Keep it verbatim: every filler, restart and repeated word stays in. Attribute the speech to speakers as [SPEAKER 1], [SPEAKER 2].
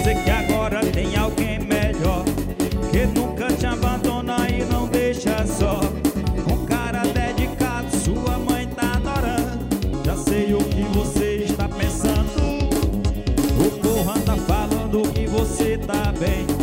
[SPEAKER 1] sei que agora tem alguém melhor, que nunca te abandona e não deixa só. Um cara dedicado, sua mãe tá adorando. Já sei o que você está pensando. O povo anda falando que você tá bem.